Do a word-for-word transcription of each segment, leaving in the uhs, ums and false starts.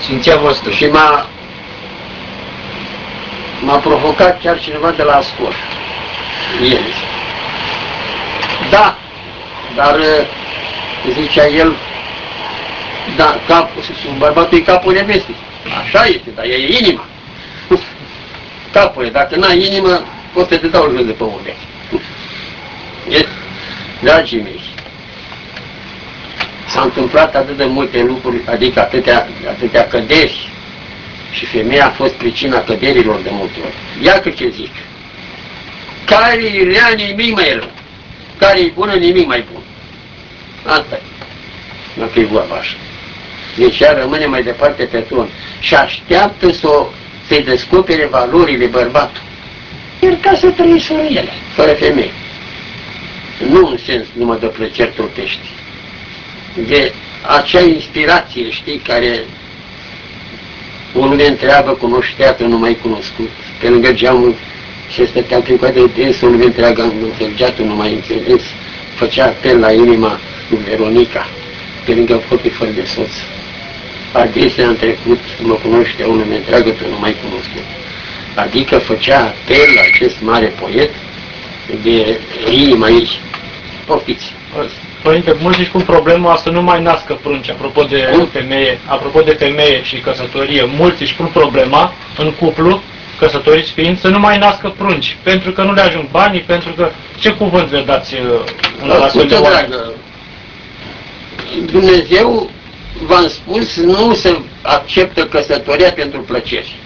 Sfinția voastră. Și m-a m-a provocat chiar cineva de la Ascor. El. Da, dar zicea el, da, cap, bărbatul e capul nevestii. Așa este, dar e inima. Capul e, dacă n-ai inimă, poți să te dau jos de pe urechi. E, dragii mei, s-a întâmplat atât de multe lucruri, adică atâtea, atâtea căderi, și femeia a fost pricina căderilor de multe ori. Ia că ce zic. Care-i rea, nimic mai rău. Care-i bună, nimic mai bun. Asta e. Dacă e vorba așa. Deci ea rămâne mai departe pe tron și așteaptă să o, să-i descopere valorile bărbatul. El ca să trăiesc fără ele, fără femeie. Nu în sens numai de plăceri trupești. De acea inspirație, știi, care o lume întreabă cunoșteată, nu mai cunoscut. Pe lângă geamul și stăteam prin coadă de dens, o lume întreagă înțelegeată, nu mai înțeles. Făcea apel la inima lui Veronica, pe lângă copii fără de soț. Adesea în trecut mă cunoște o lume întreagă, tu nu mai cunoscut. Adică făcea apel la acest mare poet de inima ei. Poftiți! Părinte, mulți își pun problema să nu mai nască prunci, apropo de Cum? femeie, apropo de femeie și căsătorie. Mulți își pun problema în cuplu, căsătoriți fiind, să nu mai nască prunci, pentru că nu le ajung banii, pentru că... Ce cuvânt le dați în astfel de oameni? Dumnezeu, v-am spus, nu se acceptă căsătoria pentru plăceri.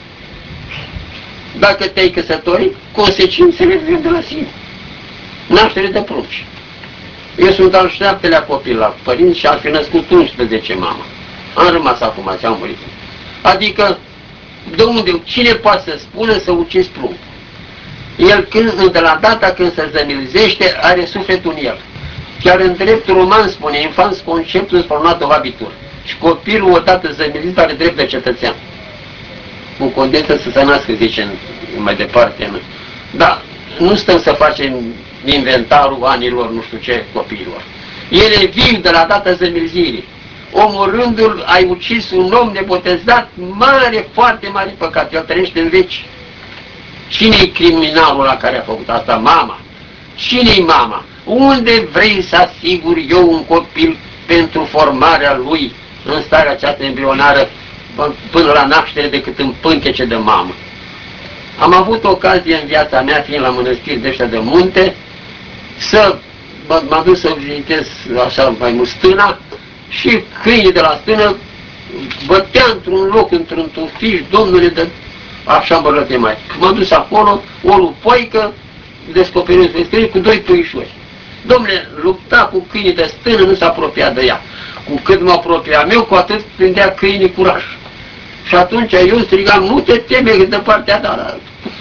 Dacă te-ai căsătorit, consecințele vin de la sine. Naștere de prunci. Eu sunt al șaptelea copil la părinți și ar fi născut unsprezece mama. Am rămas acum, ți-am murit. Adică, de unde, cine poate să spună să ucizi pruncul? El, când, de la data când se zămilzește, are sufletul în el. Chiar în dreptul roman spune, infans conceptul spărnat o habitur. Și copilul, odată zămilzit, are drept de cetățean. Cu condență să se nască, zice mai departe. Da, nu stăm să facem inventarul anilor, nu știu ce, copiilor. Ele vin de la data zămilzirii. Omorându-l, ai ucis un om nebotezat, mare, foarte mare păcat. El trăiește în veci. Cine-i criminalul la care a făcut asta? Mama. Cine-i mama? Unde vrei să asiguri eu un copil pentru formarea lui în starea aceasta embrionară până la naștere decât în pântece de mamă? Am avut ocazie în viața mea, fiind la mănăstiri de ăștia de munte, să m-am dus să vizitez așa mai mult stâna și câinii de la stână bătea într-un loc, într-un tufiș, domnule, de așa îmbărăte mai. M-am dus acolo, o lupoică, descoperind vescării cu doi puișori. Domnule, lupta cu câinii de stână, nu s-a apropiat de ea. Cu cât mă apropia meu, cu atât prindea câinii curaj. Și atunci eu strigam, nu te teme de partea ta.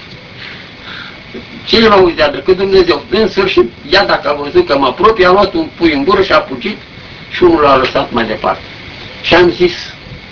Cine mă auzea decât Dumnezeu? În sfârșit, ea dacă a văzut că mă apropie, a luat un pui în gură și a fugit și unul l-a lăsat mai departe. Și am zis,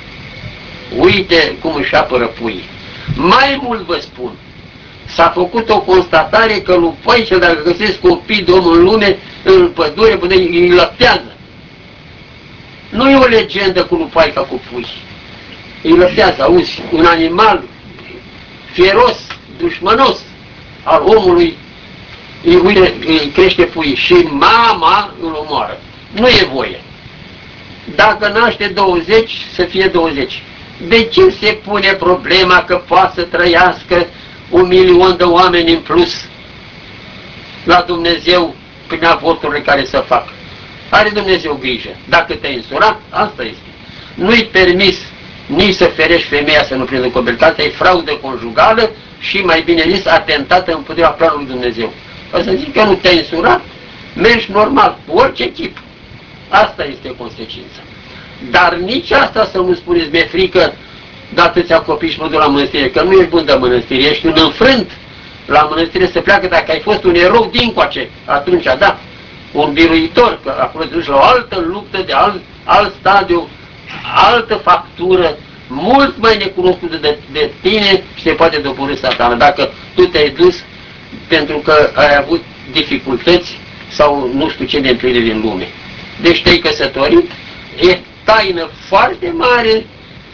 uite cum își apără puii. Mai mult vă spun, s-a făcut o constatare că lupoicele, dacă găsesc copii de om în lume, în pădure, până îi lăptează. Nu e o legendă cu lupaica cu pui. Îi lăptează, auzi, un animal feros, dușmănos al omului, îi, uite, îi crește pui și mama îl omoară. Nu e voie. Dacă naște douăzeci, să fie douăzeci. De ce se pune problema că poate să trăiască un milion de oameni în plus la Dumnezeu prin avorturile care să fac? Are Dumnezeu grijă. Dacă te-ai însurat, asta este. Nu-i permis nici să ferești femeia să nu prindă copil. Asta e fraudă conjugală și, mai bine zis, atentată împotriva planului Dumnezeu. O să zic că nu te-ai însurat, mergi normal, cu orice chip. Asta este consecința. Dar nici asta să nu spuneți, mi-e frică de atâția copii și mă duc la mănăstire, că nu ești bun de mănăstire, ești un înfrânt. La mănăstire se pleacă dacă ai fost un erou dincoace, atunci, da, un biruitor, că acolo te duci la o altă luptă de alt, alt stadiu, altă factură, mult mai necunoscută de, de tine și te poate doborî Satana, dacă tu te-ai dus pentru că ai avut dificultăți sau nu știu ce de împliniri în lume. Deci te-ai căsătorit, e taină foarte mare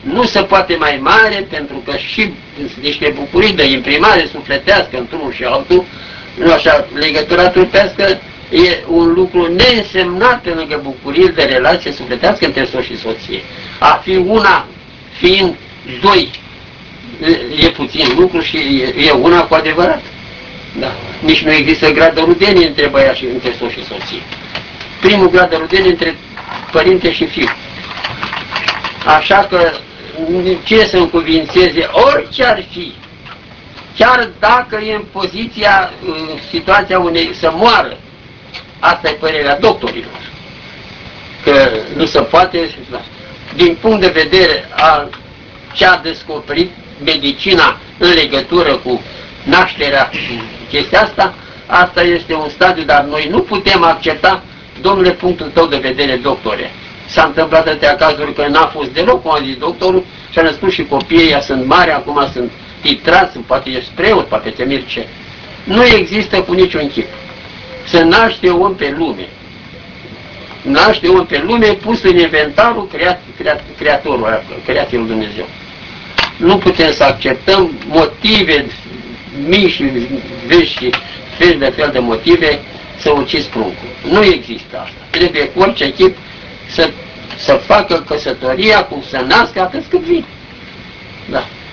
nu se poate mai mare, pentru că și niște bucurii de imprimare sufletească într-unul și altul, nu așa, legătura trupească e un lucru neînsemnat pe lângă bucurii de relație sufletească între soț și soție. A fi una, fiind doi, e puțin lucru și e, e una cu adevărat. Da. Nici nu există grad de rudenie între băiat și între soț și soție. Primul grad de rudenie între părinte și fiu. Așa că ce să încuvințeze, orice ar fi, chiar dacă e în poziția, în situația unei să moară, asta e părerea doctorilor, că nu se poate, din punct de vedere al ce a descoperit medicina în legătură cu nașterea, chestia asta, asta este un stadiu, dar noi nu putem accepta, domnule, punctul tău de vedere, doctore. S-a întâmplat atâtea cazuri că n-a fost deloc, cum a zis doctorul, și a născut și copiii ăia sunt mari, acum sunt titrați, poate ești preot, poate te mir ce. Nu există cu niciun chip. Să naște om pe lume. Naște om pe lume pus în inventarul creat, creat, creatorul, creației lui Dumnezeu. Nu putem să acceptăm motive mici și vechi și fel de fel de motive să ucizi pruncul. Nu există asta. Trebuie cu orice chip să, să facă căsătoria, cum să nască atât cât vine.